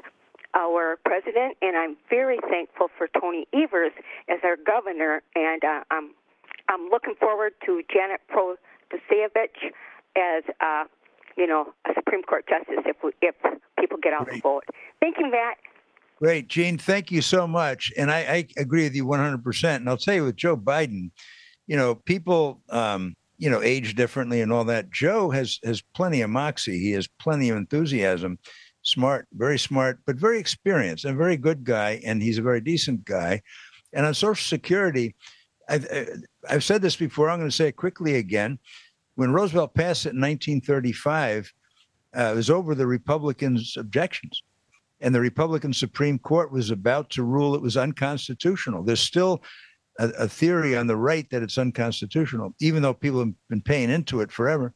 our president, and I'm very thankful for Tony Evers as our governor, and uh, I'm I'm looking forward to Janet Protasevich as uh, you know a Supreme Court justice if we, if people get out Great. and vote. Thank you, Matt. Great, Gene. Thank you so much. And I, I agree with you one hundred percent. And I'll tell you with Joe Biden, you know, people, um, you know, age differently and all that. Joe has has plenty of moxie. He has plenty of enthusiasm. Smart, very smart, but very experienced and very good guy. And he's a very decent guy. And on Social Security, I've, I've said this before. I'm going to say it quickly again. When Roosevelt passed it in nineteen thirty-five, uh, it was over the Republicans' objections. And the Republican Supreme Court was about to rule it was unconstitutional. There's still a, a theory on the right that it's unconstitutional, even though people have been paying into it forever.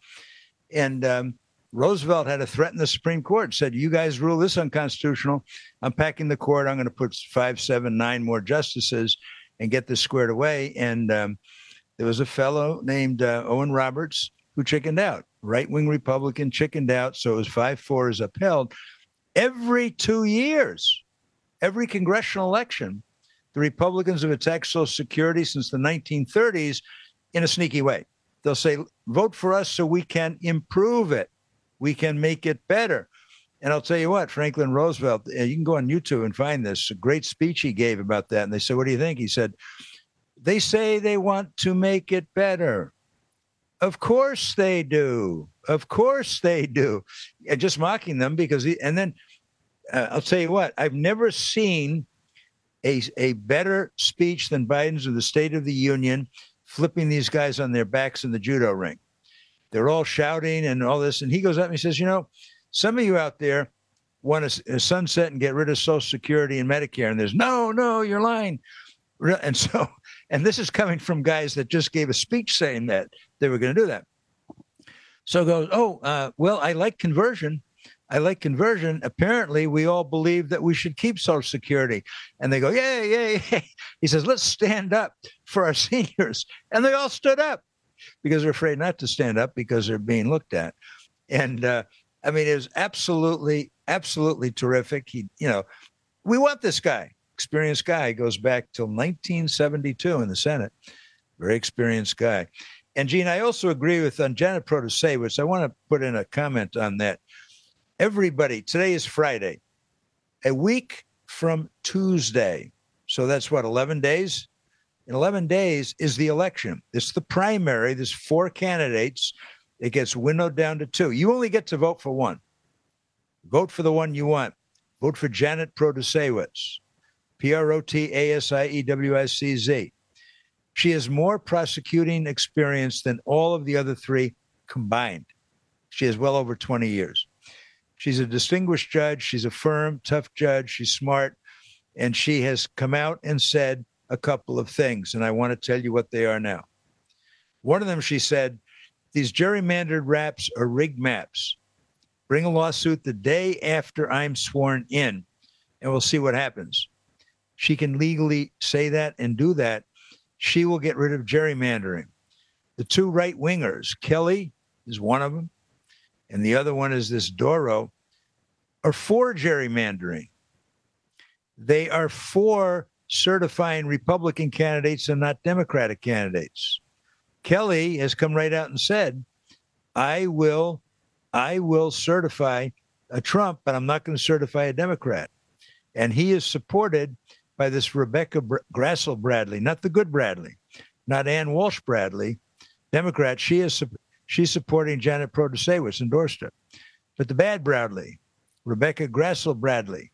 And um, Roosevelt had to threaten the Supreme Court, said, you guys rule this unconstitutional. I'm packing the court. I'm going to put five, seven, nine more justices and get this squared away. And um, there was a fellow named uh, Owen Roberts who chickened out, right-wing Republican, chickened out. So it was five four is upheld. Every two years, every congressional election, the Republicans have attacked Social Security since the nineteen thirties in a sneaky way. They'll say, vote for us so we can improve it. We can make it better. And I'll tell you what, Franklin Roosevelt, you can go on YouTube and find this, a great speech he gave about that. And they said, what do you think? He said, they say they want to make it better. Of course they do. Of course they do. Yeah, just mocking them because, he, and then uh, I'll tell you what, I've never seen a, a better speech than Biden's of the State of the Union, flipping these guys on their backs in the judo ring. They're all shouting and all this. And he goes up and he says, you know, some of you out there want to sunset and get rid of Social Security and Medicare. And there's, no, no, you're lying. And so, and this is coming from guys that just gave a speech saying that they were going to do that. So goes, oh, uh, well, I like conversion. I like conversion. Apparently, we all believe that we should keep Social Security. And they go, yay, yay, yay. He says, let's stand up for our seniors. And they all stood up because they're afraid not to stand up because they're being looked at. And uh, I mean, it was absolutely, absolutely terrific. He, you know, we want this guy, experienced guy. He goes back till nineteen seventy-two in the Senate. Very experienced guy. And Gene, I also agree with on Janet Protasevich. I want to put in a comment on that. Everybody, today is Friday. A week from Tuesday, so that's what, eleven days? In eleven days is the election. It's the primary. There's four candidates. It gets winnowed down to two. You only get to vote for one. Vote for the one you want. Vote for Janet Protasevich, P R O T A S I E W I C Z. She has more prosecuting experience than all of the other three combined. She has well over twenty years. She's a distinguished judge. She's a firm, tough judge. She's smart. And she has come out and said a couple of things. And I want to tell you what they are now. One of them, she said, these gerrymandered maps are rigged maps. Bring a lawsuit the day after I'm sworn in, and we'll see what happens. She can legally say that and do that. She will get rid of gerrymandering. The two right-wingers, Kelly is one of them, and the other one is this Doro, are for gerrymandering. They are for certifying Republican candidates and not Democratic candidates. Kelly has come right out and said, I will, I will certify a Trump, but I'm not going to certify a Democrat. And he is supported by this Rebecca Grassel Bradley, not the good Bradley, not Ann Walsh Bradley, Democrat. She is she's supporting Janet Protasevich, endorsed her. But the bad Bradley, Rebecca Grassel Bradley,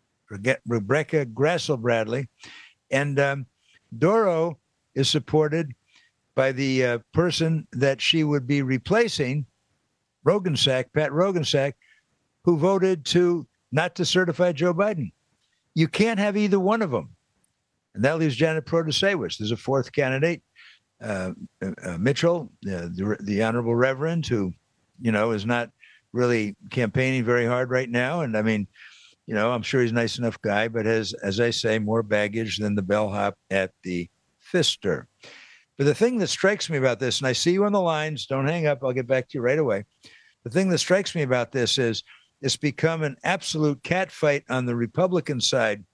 Rebecca Grassel Bradley, and um, Doro is supported by the uh, person that she would be replacing, Roggensack, Pat Roggensack, who voted to not to certify Joe Biden. You can't have either one of them. And that leaves Janet Protasewicz. There's a fourth candidate, uh, uh, Mitchell, uh, the, the Honorable Reverend, who, you know, is not really campaigning very hard right now. And I mean, you know, I'm sure he's a nice enough guy, but has, as I say, more baggage than the bellhop at the Pfister. But the thing that strikes me about this, and I see you on the lines, don't hang up, I'll get back to you right away. The thing that strikes me about this is it's become an absolute catfight on the Republican side.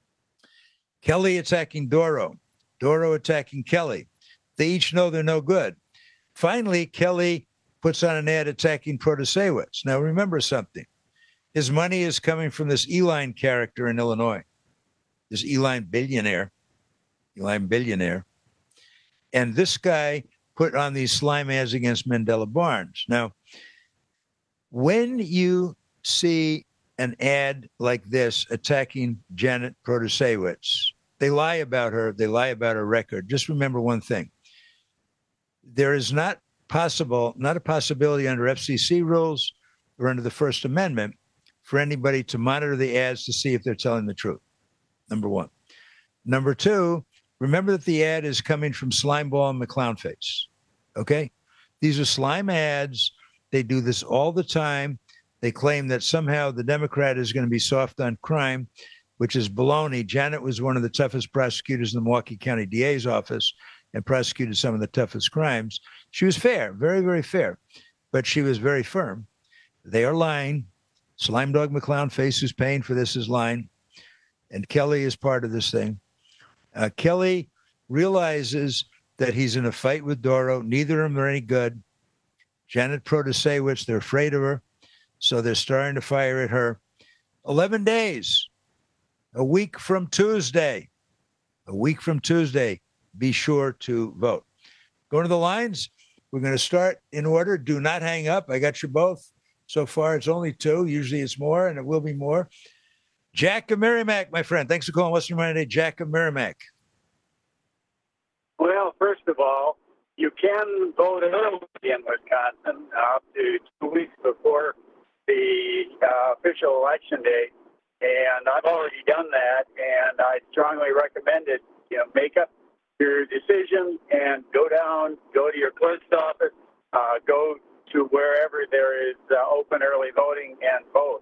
Kelly attacking Doro, Doro attacking Kelly. They each know they're no good. Finally, Kelly puts on an ad attacking Protasewicz. Now, remember something. His money is coming from this Eline character in Illinois, this Eline billionaire, Eline billionaire. And this guy put on these slime ads against Mandela Barnes. Now, when you see an ad like this attacking Janet Protasewicz, they lie about her, they lie about her record. Just remember one thing. There is not possible, not a possibility under F C C rules or under the First Amendment for anybody to monitor the ads to see if they're telling the truth, number one. Number two, remember that the ad is coming from Slimeball and McClownface, okay? These are slime ads. They do this all the time. They claim that somehow the Democrat is going to be soft on crime, which is baloney. Janet was one of the toughest prosecutors in the Milwaukee County D A's office and prosecuted some of the toughest crimes. She was fair, very, very fair, but she was very firm. They are lying. Slime Dog McClownface, who's paying for this, is lying. And Kelly is part of this thing. Uh, Kelly realizes that he's in a fight with Doro. Neither of them are any good. Janet Protasewicz, they're afraid of her, so they're starting to fire at her. eleven days, a week from Tuesday, a week from Tuesday, be sure to vote. Go to the lines. We're going to start in order. Do not hang up. I got you both. So far, it's only two. Usually it's more, and it will be more. Jack of Merrimack, my friend. Thanks for calling Western United today. Jack of Merrimack. Well, first of all, you can vote early in Wisconsin up to two weeks before the uh, official election day, and I've already done that, and I strongly recommend it. You know, make up your decision and go down, go to your clerk's office, uh, go to wherever there is uh, open early voting and vote.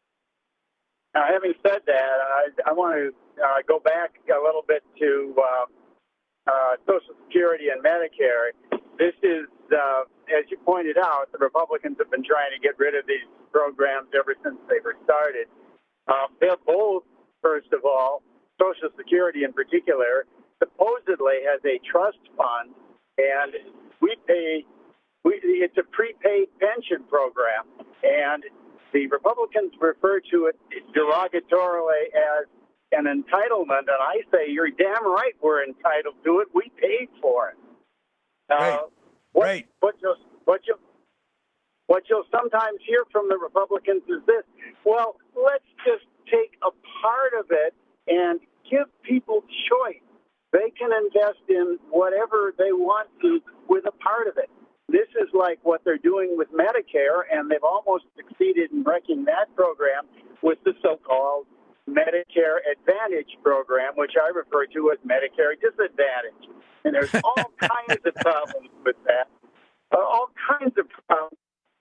Now, having said that, I, I want to uh, go back a little bit to uh, uh, Social Security and Medicare. This is, uh, as you pointed out, the Republicans have been trying to get rid of these programs ever since they were started. Um, they're both, first of all, Social Security in particular, supposedly has a trust fund, and we pay, we, it's a prepaid pension program, and the Republicans refer to it derogatorily as an entitlement, and I say, you're damn right we're entitled to it. We paid for it. Uh, right. What, right. What you'll, what, you'll, what you'll sometimes hear from the Republicans is this, well, let's just take a part of it and give people choice. They can invest in whatever they want to with a part of it. This is like what they're doing with Medicare, and they've almost succeeded in wrecking that program with the so-called Medicare Advantage program, which I refer to as Medicare Disadvantage. And there's all kinds of problems with that, uh, all kinds of problems.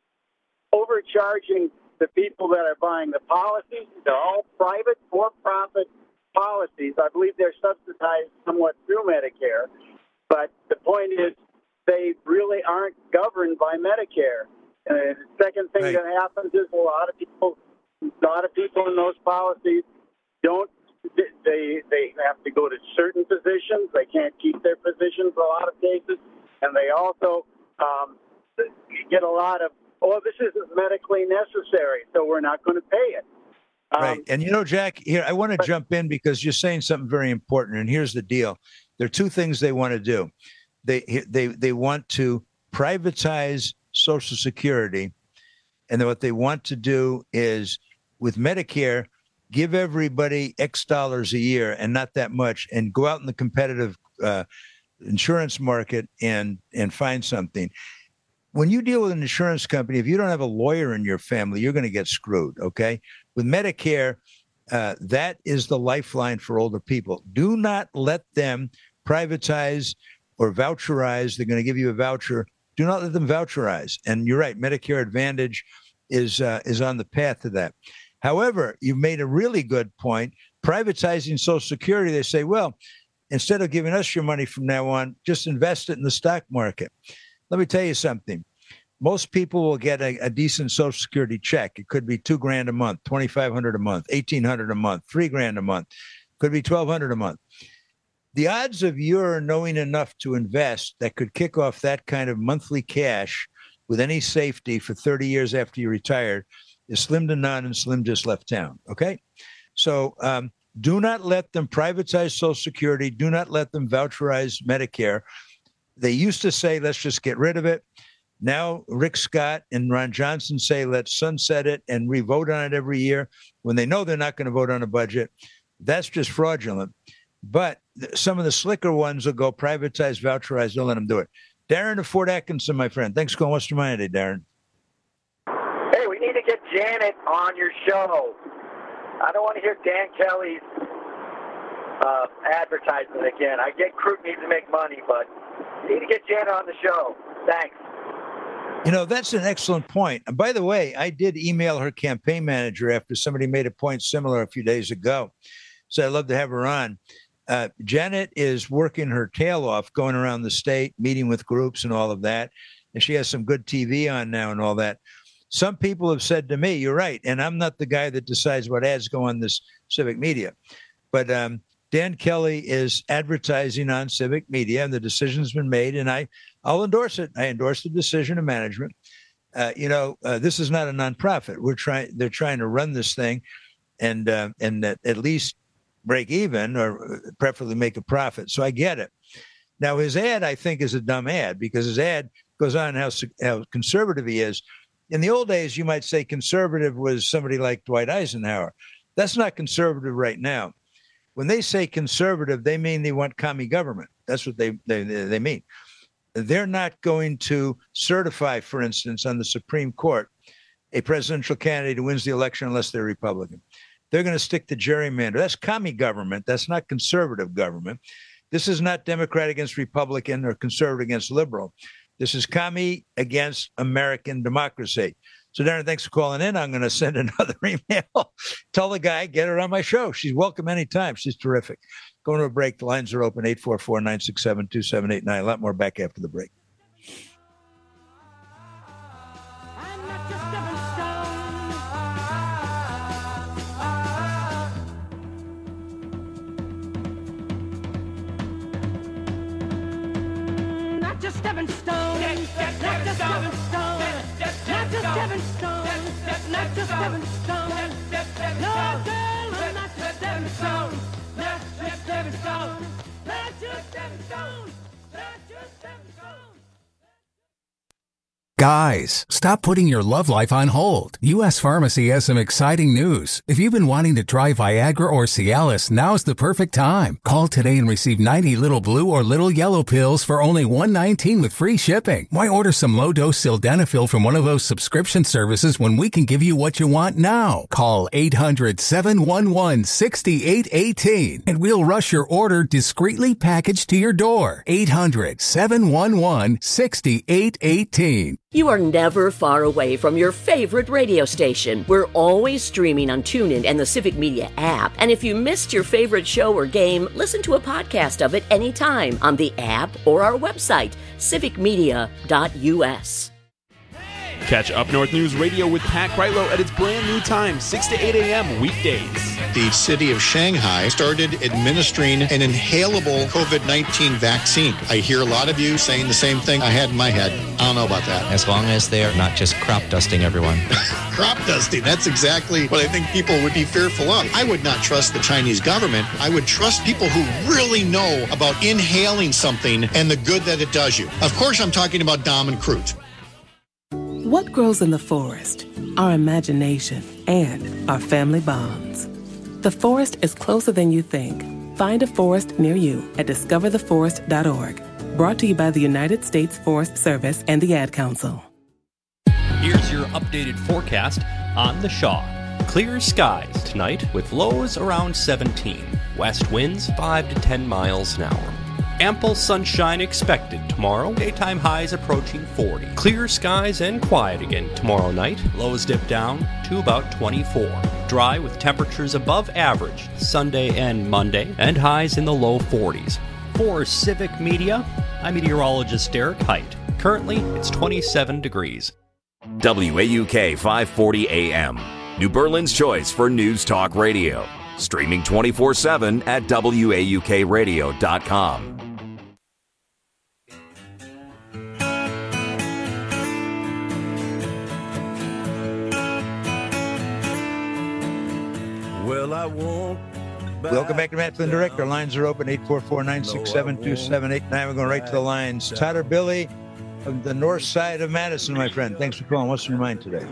Overcharging the people that are buying the policies. They're all private, for-profit policies. I believe they're subsidized somewhat through Medicare. But the point is, they really aren't governed by Medicare. And the second thing right. that happens is a lot of people, a lot of people in those policies don't. They they have to go to certain positions. They can't keep their positions in a lot of cases, and they also um, get a lot of, oh, this isn't medically necessary, so we're not going to pay it. Um, Right. And, you know, Jack, here, I want to jump in because you're saying something very important. And here's the deal. There are two things they want to do. They they they want to privatize Social Security. And then what they want to do is, with Medicare, give everybody X dollars a year and not that much, and go out in the competitive uh, insurance market and and find something. when you deal with an insurance company, if you don't have a lawyer in your family, you're going to get screwed, okay? With Medicare, uh, that is the lifeline for older people. Do not let them privatize or voucherize. They're going to give you a voucher. Do not let them voucherize. And you're right, Medicare Advantage is uh, is on the path to that. However, you've made a really good point. Privatizing Social Security, they say, well, instead of giving us your money from now on, just invest it in the stock market. Let me tell you something. Most people will get a, a decent Social Security check. It could be two grand a month, twenty-five hundred a month, eighteen hundred a month, three grand a month. Could be twelve hundred a month. The odds of your knowing enough to invest that could kick off that kind of monthly cash with any safety for thirty years after you retire is slim to none, and Slim just left town. Okay, so um, do not let them privatize Social Security. Do not let them voucherize Medicare. They used to say, let's just get rid of it. Now, Rick Scott and Ron Johnson say, let's sunset it and re-vote on it every year when they know they're not going to vote on a budget. That's just fraudulent. But th- some of the slicker ones will go privatize, voucherize. Don't let them do it. Darren of Fort Atkinson, my friend. Thanks for calling Western Miami today, Darren. Hey, we need to get Janet on your show. I don't want to hear Dan Kelly's uh, advertisement again. I get Crute needs to make money, but you need to get Janet on the show. Thanks. You know, that's an excellent point. And by the way, I did email her campaign manager after somebody made a point similar a few days ago. So I'd love to have her on. Uh, Janet is working her tail off, going around the state, meeting with groups and all of that. And she has some good T V on now and all that. Some people have said to me, you're right. And I'm not the guy that decides what ads go on this civic media. But um, Dan Kelly is advertising on civic media, and the decision's been made, and I, I'll endorse it. I endorse the decision of management. Uh, you know, uh, this is not a nonprofit. We're trying; they're trying to run this thing, and uh, and at, at least break even, or preferably make a profit. So I get it. Now, his ad, I think, is a dumb ad, because his ad goes on how how conservative he is. In the old days, you might say conservative was somebody like Dwight Eisenhower. That's not conservative right now. When they say conservative, they mean they want commie government. That's what they, they, they mean. They're not going to certify, for instance, on the Supreme Court, a presidential candidate who wins the election unless they're Republican. They're going to stick to gerrymander. That's commie government. That's not conservative government. This is not Democrat against Republican or conservative against liberal. This is commie against American democracy. So, Darren, thanks for calling in. I'm going to send another email. Tell the guy, get her on my show. She's welcome anytime. She's terrific. Going to a break. The lines are open, eight four four, nine six seven, two seven eight nine. A lot more back after the break. Not just stepping stone. Not just stepping stone. Not just stepping stone. Not just stepping stone. No, girl, I'm not just stepping stone. Not just stepping stone. Not just stepping stone. Not just stepping stone. Guys, stop putting your love life on hold. U S Pharmacy has some exciting news. If you've been wanting to try Viagra or Cialis, now's the perfect time. Call today and receive ninety little blue or little yellow pills for only one dollar and nineteen cents with free shipping. Why order some low-dose sildenafil from one of those subscription services when we can give you what you want now? Call eight hundred, seven one one, six eight one eight and we'll rush your order discreetly packaged to your door. eight hundred, seven one one, six eight one eight. You are never far away from your favorite radio station. We're always streaming on TuneIn and the Civic Media app. And if you missed your favorite show or game, listen to a podcast of it anytime on the app or our website, civic media dot u s. Catch Up North News Radio with Pat Kreitlow at its brand new time, six to eight a.m. weekdays. The city of Shanghai started administering an inhalable COVID nineteen vaccine. I hear a lot of you saying the same thing I had in my head. I don't know about that. As long as they're not just crop dusting everyone. Crop dusting, that's exactly what I think people would be fearful of. I would not trust the Chinese government. I would trust people who really know about inhaling something and the good that it does you. Of course, I'm talking about Dom and Crute. What grows in the forest? Our imagination and our family bonds. The forest is closer than you think. Find a forest near you at discover the forest dot org. Brought to you by the United States Forest Service and the Ad Council. your updated forecast on The Shaw. Clear skies tonight with lows around seventeen. West winds five to ten miles an hour. Ample sunshine expected tomorrow. Daytime highs approaching forty. Clear skies and quiet again tomorrow night. Lows dip down to about twenty-four. Dry with temperatures above average Sunday and Monday, and highs in the low forties. For Civic Media, I'm meteorologist Derek Height. Currently, it's twenty-seven degrees. W A U K five forty A M, New Berlin's choice for News Talk Radio. Streaming twenty-four seven at W A U K radio dot com. Well, I won't. Welcome back to Matt Flynn Direct. Our lines are open, eight four four, nine six seven, two seven eight nine. We're going right to the lines. Tyler Billy of the north side of Madison, my friend. Thanks for calling. What's on your mind today?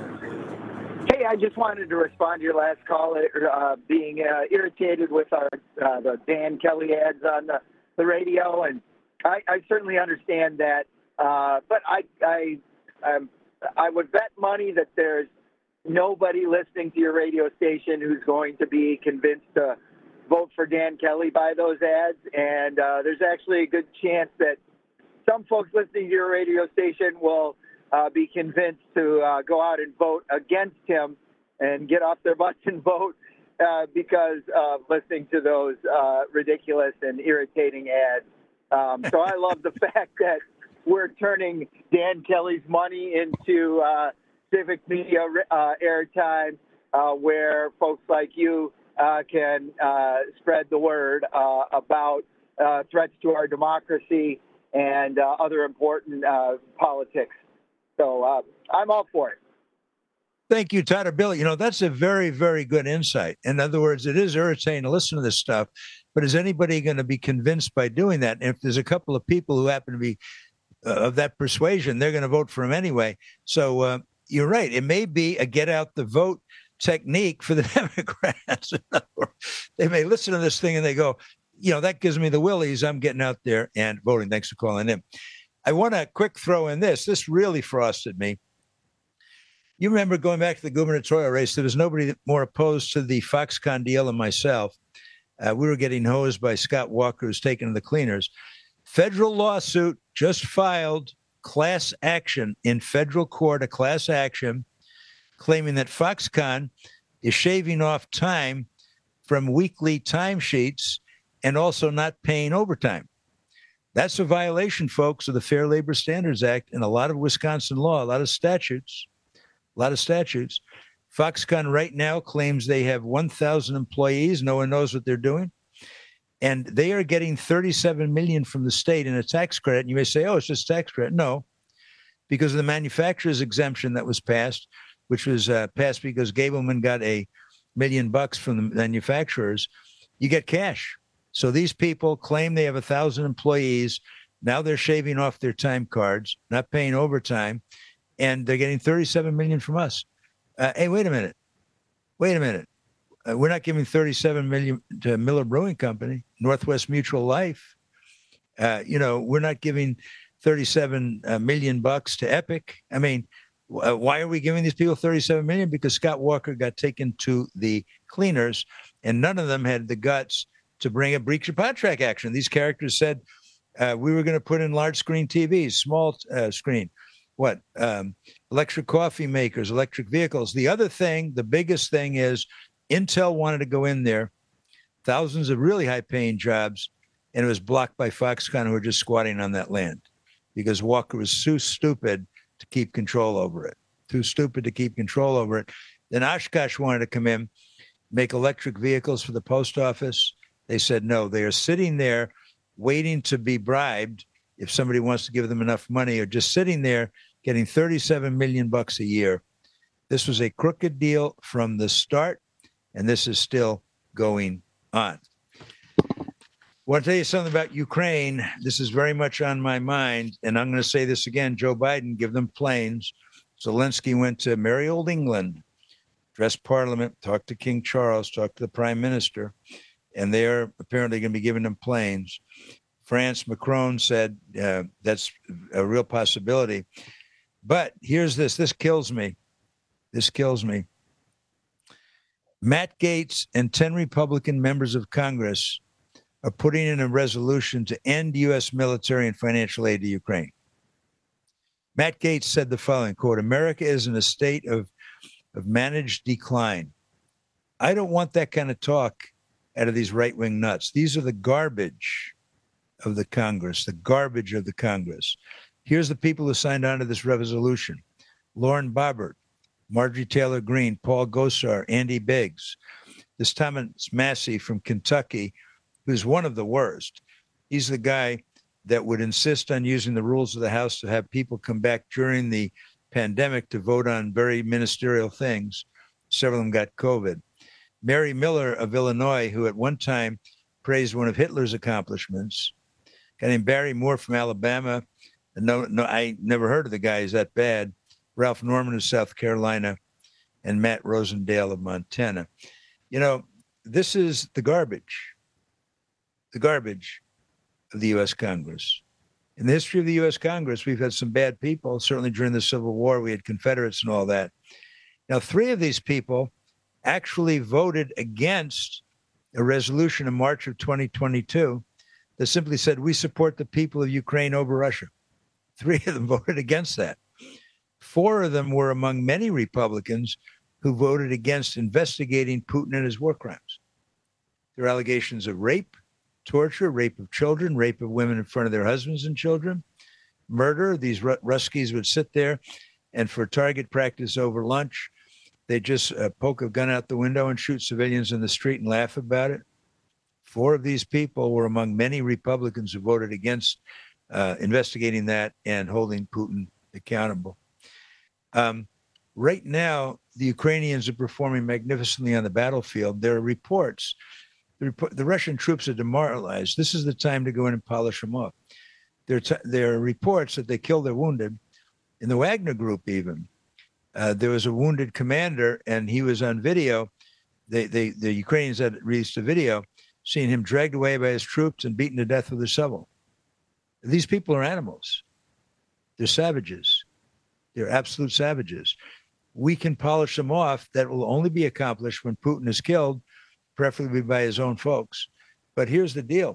Hey, I just wanted to respond to your last call, uh, being uh, irritated with our uh, the Dan Kelly ads on the, the radio, and I, I certainly understand that. Uh, but I I um, I would bet money that there's nobody listening to your radio station who's going to be convinced to vote for Dan Kelly by those ads. And uh, there's actually a good chance that some folks listening to your radio station will uh, be convinced to uh, go out and vote against him and get off their butts and vote uh, because of listening to those uh, ridiculous and irritating ads. Um, so I love the fact that we're turning Dan Kelly's money into uh, civic media uh, airtime, uh, where folks like you uh, can uh, spread the word uh, about uh, threats to our democracy and uh, other important uh, politics. So uh, I'm all for it. Thank you, Tyler Billy. You know, that's a very, very good insight. In other words, it is irritating to listen to this stuff, but is anybody going to be convinced by doing that? And if there's a couple of people who happen to be uh, of that persuasion, they're going to vote for him anyway. So, uh, you're right. It may be a get out the vote technique for the Democrats. They may listen to this thing and they go, you know, that gives me the willies. I'm getting out there and voting. Thanks for calling in. I want to quick throw in this. This really frosted me. You remember going back to the gubernatorial race, there was nobody more opposed to the Foxconn deal than myself. Uh, we were getting hosed by Scott Walker, who's taken the cleaners. Federal lawsuit just filed. Class action in federal court, a class action claiming that Foxconn is shaving off time from weekly timesheets and also not paying overtime. That's a violation, folks, of the Fair Labor Standards Act and a lot of Wisconsin law, a lot of statutes, a lot of statutes. Foxconn right now claims they have one thousand employees. No one knows what they're doing. And they are getting thirty-seven million dollars from the state in a tax credit. And you may say, oh, it's just tax credit. No, because of the manufacturer's exemption that was passed, which was uh, passed because Gableman got a million bucks from the manufacturers. You get cash. So these people claim they have a thousand employees. Now they're shaving off their time cards, not paying overtime, and they're getting thirty-seven million dollars from us. Uh, hey, wait a minute. Wait a minute. Uh, we're not giving thirty-seven million dollars to Miller Brewing Company, Northwest Mutual Life. Uh, you know, we're not giving thirty-seven uh, million bucks to Epic. I mean, uh, why are we giving these people thirty-seven million? Because Scott Walker got taken to the cleaners, and none of them had the guts to bring a breach of contract action. These characters said uh, we were going to put in large screen T Vs, small uh, screen. What? Um, electric coffee makers, electric vehicles. The other thing, the biggest thing is Intel wanted to go in there, thousands of really high-paying jobs, and it was blocked by Foxconn, who were just squatting on that land because Walker was too stupid to keep control over it, too stupid to keep control over it. Then Oshkosh wanted to come in, make electric vehicles for the post office. They said no. They are sitting there waiting to be bribed if somebody wants to give them enough money, or just sitting there getting thirty-seven million bucks a year. This was a crooked deal from the start, and this is still going on. I want to tell you something about Ukraine. This is very much on my mind, and I'm going to say this again. Joe Biden, give them planes. Zelensky went to merry old England, addressed Parliament, talked to King Charles, talked to the Prime Minister, and they're apparently going to be giving them planes. France, Macron said uh, that's a real possibility. But here's this. This kills me. This kills me. Matt Gaetz and ten Republican members of Congress are putting in a resolution to end U S military and financial aid to Ukraine. Matt Gaetz said the following, quote, America is in a state of, of managed decline. I don't want that kind of talk out of these right-wing nuts. These are the garbage of the Congress, the garbage of the Congress. Here's the people who signed on to this resolution. Lauren Boebert, Marjorie Taylor Greene, Paul Gosar, Andy Biggs, this Thomas Massey from Kentucky, who's one of the worst. He's the guy that would insist on using the rules of the House to have people come back during the pandemic to vote on very ministerial things. Several of them got COVID. Mary Miller of Illinois, who at one time praised one of Hitler's accomplishments. A guy named Barry Moore from Alabama. No, no, I never heard of the guy. He's that bad. Ralph Norman of South Carolina, and Matt Rosendale of Montana. You know, this is the garbage, the garbage of the U S Congress. In the history of the U S Congress, we've had some bad people. Certainly during the Civil War, we had Confederates and all that. Now, three of these people actually voted against a resolution in March of twenty twenty-two that simply said, we support the people of Ukraine over Russia. Three of them voted against that. Four of them were among many Republicans who voted against investigating Putin and his war crimes. There are allegations of rape, torture, rape of children, rape of women in front of their husbands and children, murder. These Ruskies would sit there, and for target practice over lunch, they just uh, poke a gun out the window and shoot civilians in the street and laugh about it. Four of these people were among many Republicans who voted against uh, investigating that and holding Putin accountable. Um, right now, the Ukrainians are performing magnificently on the battlefield. There are reports. The, report, the Russian troops are demoralized. This is the time to go in and polish them off. There, t- there are reports that they kill their wounded. In the Wagner group, even, uh, there was a wounded commander, and he was on video. They, they, the Ukrainians had released a video seeing him dragged away by his troops and beaten to death with a shovel. These people are animals. They're savages. They're absolute savages. We can polish them off. That will only be accomplished when Putin is killed, preferably by his own folks. But here's the deal.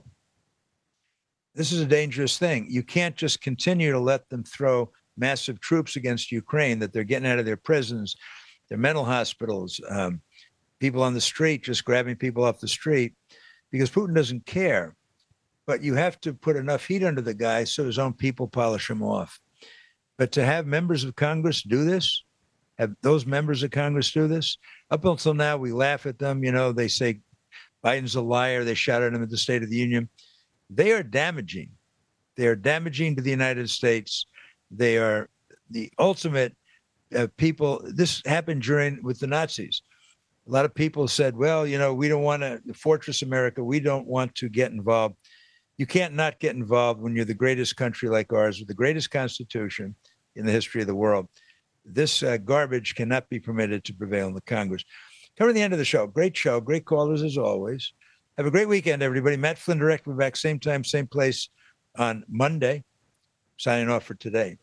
This is a dangerous thing. You can't just continue to let them throw massive troops against Ukraine that they're getting out of their prisons, their mental hospitals, um, people on the street, just grabbing people off the street, because Putin doesn't care. But you have to put enough heat under the guy so his own people polish him off. But to have members of Congress do this, have those members of Congress do this, up until now, we laugh at them. You know, they say Biden's a liar. They shout at him at the State of the Union. They are damaging. They are damaging to the United States. They are the ultimate uh, people. This happened during with the Nazis. A lot of people said, well, you know, we don't want to, Fortress America, we don't want to get involved. You can't not get involved when you're the greatest country like ours with the greatest constitution in the history of the world. This uh, garbage cannot be permitted to prevail in the Congress. Coming to the end of the show. Great show. Great callers as always. Have a great weekend, everybody. Matt Flynn Direct. We're back same time, same place on Monday. Signing off for today.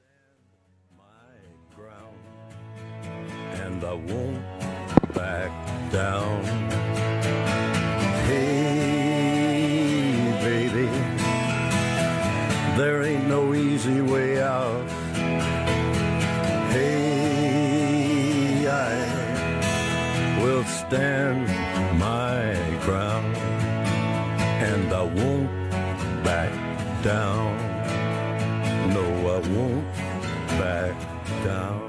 And I won't back down. Hey, baby, there ain't no easy way out. Hey, I will stand my ground, and I won't back down. No, I won't back down.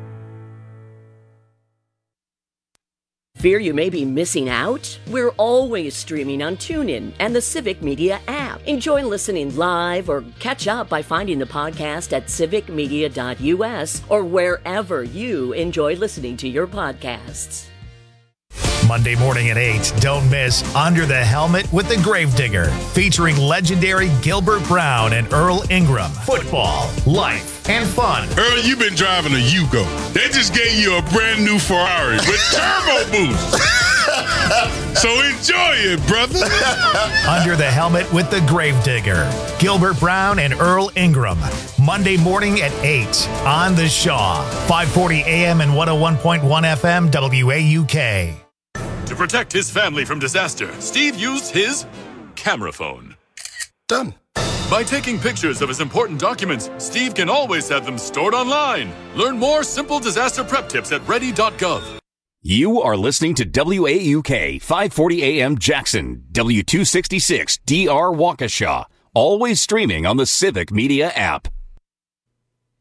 Fear you may be missing out? We're always streaming on TuneIn and the Civic Media app. Enjoy listening live or catch up by finding the podcast at civic media dot u s or wherever you enjoy listening to your podcasts. Monday morning at eight, don't miss Under the Helmet with the Gravedigger, featuring legendary Gilbert Brown and Earl Ingram. Football, life, and fun. Earl, you've been driving a Yugo. They just gave you a brand new Ferrari with turbo boost. So enjoy it, brother. Under the Helmet with the Gravedigger, Gilbert Brown and Earl Ingram. Monday morning at eight on The Shaw. five forty A M and one oh one point one F M W A U K. To protect his family from disaster, Steve used his camera phone. Done. By taking pictures of his important documents, Steve can always have them stored online. Learn more simple disaster prep tips at ready dot gov. You are listening to W A U K five forty A M Jackson, W two sixty-six D R Waukesha, always streaming on the Civic Media app.